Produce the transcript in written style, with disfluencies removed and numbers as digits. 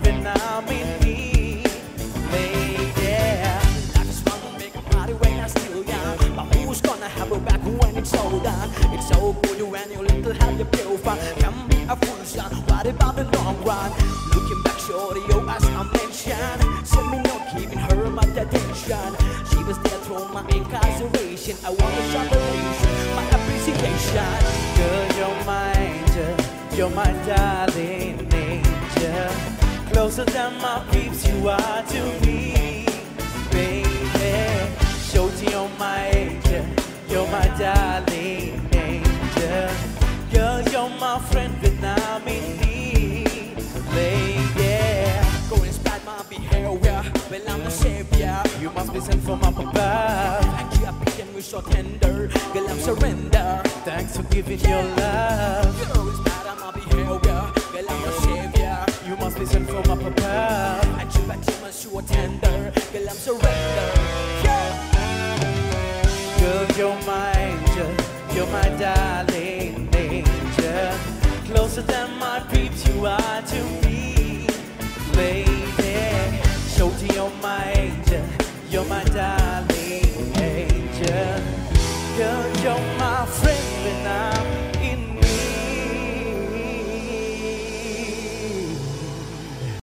when I'm in need, lady. I just wanna make a party when I'm still young, but who's gonna have her back when it's all done? It's so good when you little have your profile. Can be a fool son, what about the long run? Looking back, shorty, oh, as I mentioned, send me not keeping her my attention. She was there through my incarceration. I want to show my appreciation. Girl, you're my angel, you're my darling angel. Closer than my peeps, you are to me, baby. Shorty, you're my angel, you're my darling angel. Girl, you're my friend when I'm in need, lady. Go inspire my behavior, well I'm the savior. You must be sent from up above. I keep being me so tender, girl I'm surrender. Thanks for giving your love. Go inspire my behavior, girl I'm the savior. You must be sent from up above. I keep being so tender, girl I'm surrender. Girl, you're my angel, you're my darling angel. Closer than my peeps, you are to me, lady. Shorty, you're my angel, you're my darling angel. Girl, you're my friend when I'm in